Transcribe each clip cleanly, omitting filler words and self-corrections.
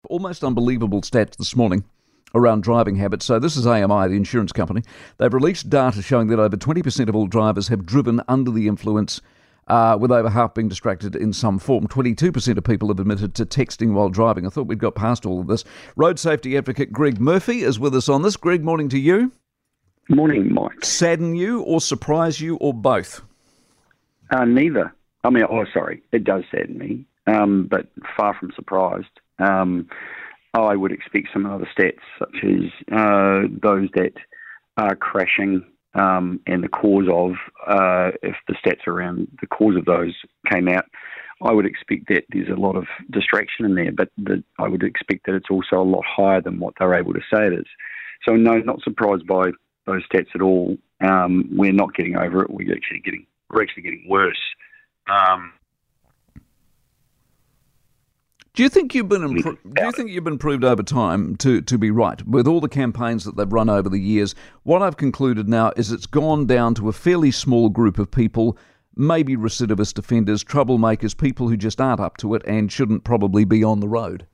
Almost unbelievable stats this morning around driving habits. So this is AMI, the insurance company. They've released data showing that over 20% of all drivers have driven under the influence, with over half being distracted in some form. 22% of people have admitted to texting while driving. I thought we'd got past all of this. Road safety advocate Greg Murphy is with us on this. Greg, morning to you. Morning, Mike. Sadden you or surprise you or both? Neither. I mean, it does sadden me, but far from surprised. I would expect some other stats, such as those that are crashing and the cause of, if the stats around the cause of those came out, I would expect that there's a lot of distraction in there, but I would expect that it's also a lot higher than what they're able to say it is. So no, not surprised by those stats at all. We're not getting over it. We're actually getting worse. Do you think you've been proved over time to be right with all the campaigns that they've run over the years? What I've concluded now is it's gone down to a fairly small group of people, maybe recidivist offenders, troublemakers, people who just aren't up to it and shouldn't probably be on the road.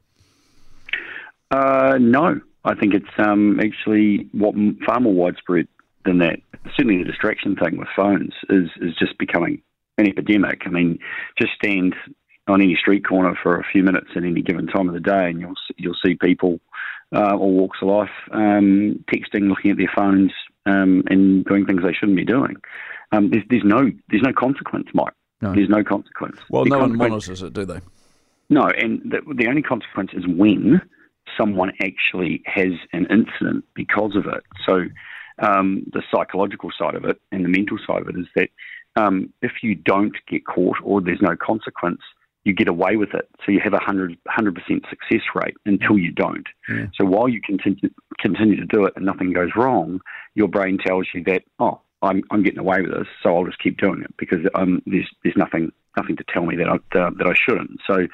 No, I think it's actually far more widespread than that. Certainly the distraction thing with phones is just becoming an epidemic. I mean, just stand on any street corner for a few minutes at any given time of the day, and you'll see people, all walks of life, texting, looking at their phones, and doing things they shouldn't be doing. There's no consequence, Mike. No. There's no consequence. Well, no one monitors it, do they? No, and the only consequence is when someone actually has an incident because of it. So the psychological side of it and the mental side of it is that if you don't get caught or there's no consequence, you get away with it. So you have a 100% success rate until you don't. Yeah. So while you continue to do it and nothing goes wrong, your brain tells you that, I'm getting away with this, so I'll just keep doing it because there's nothing to tell me that I shouldn't. So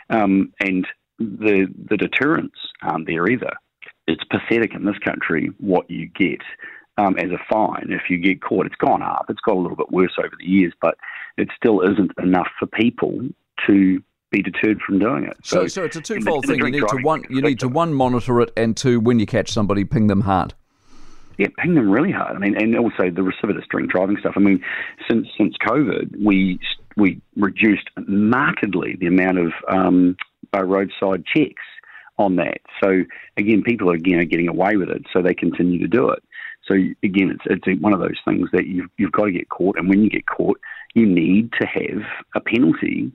and the deterrents aren't there either. It's pathetic in this country what you get as a fine if you get caught. It's gone up. It's got a little bit worse over the years, but it still isn't enough for people to be deterred from doing it. So it's a twofold thing. You need to one, monitor it, and two, when you catch somebody, ping them hard. Yeah, ping them really hard. I mean, and also the recidivist drink driving stuff. I mean, since COVID, we reduced markedly the amount of roadside checks on that. So again, people are getting away with it, so they continue to do it. So again, it's one of those things that you've got to get caught, and when you get caught, you need to have a penalty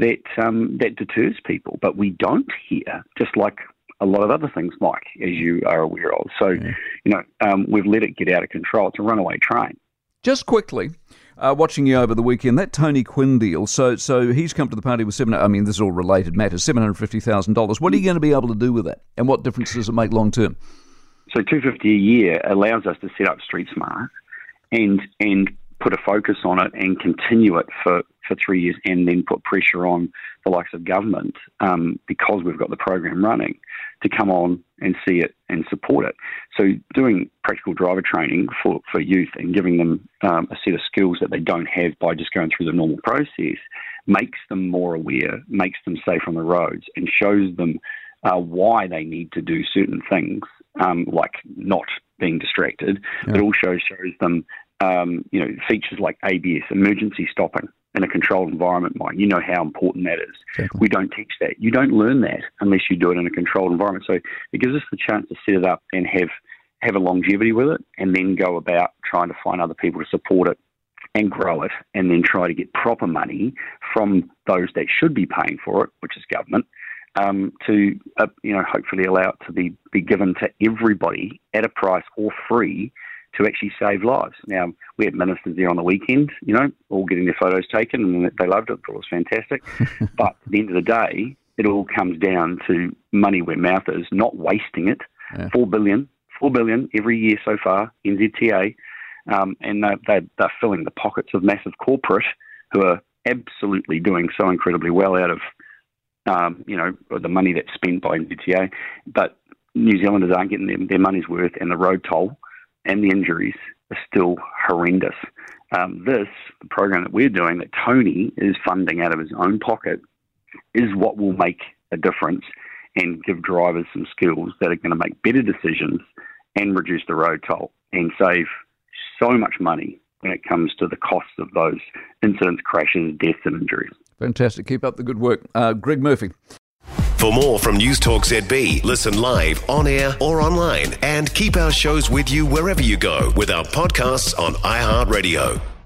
that deters people. But we don't here, just like a lot of other things, Mike, as you are aware of. So, we've let it get out of control. It's a runaway train. Just quickly, watching you over the weekend, that Tony Quinn deal, so he's come to the party with this is all related matters, $750,000. What are you going to be able to do with that? And what difference does it make long term? So $250 a year allows us to set up Street Smart and put a focus on it and continue it for 3 years, and then put pressure on the likes of government, because we've got the program running, to come on and see it and support it. So doing practical driver training for youth and giving them a set of skills that they don't have by just going through the normal process makes them more aware, makes them safe on the roads, and shows them why they need to do certain things, like not being distracted. Yeah. It also shows them features like ABS, emergency stopping, in a controlled environment, Mike. You know how important that is. Exactly. We don't teach that. You don't learn that unless you do it in a controlled environment. So it gives us the chance to set it up and have a longevity with it, and then go about trying to find other people to support it and grow it, and then try to get proper money from those that should be paying for it, which is government, to hopefully allow it to be given to everybody at a price or free to actually save lives. Now, we had ministers there on the weekend, all getting their photos taken, and they loved it. It was fantastic. But at the end of the day, it all comes down to money where mouth is, not wasting it. Yeah. $4 billion every year so far, NZTA, and they're filling the pockets of massive corporate who are absolutely doing so incredibly well out of the money that's spent by NZTA. But New Zealanders aren't getting their money's worth, and the road toll and the injuries are still horrendous. The program that we're doing, that Tony is funding out of his own pocket, is what will make a difference and give drivers some skills that are going to make better decisions and reduce the road toll and save so much money when it comes to the costs of those incidents, crashes, deaths and injuries. Fantastic. Keep up the good work. Greg Murphy. For more from News Talk ZB, listen live, on air or online, and keep our shows with you wherever you go with our podcasts on iHeartRadio.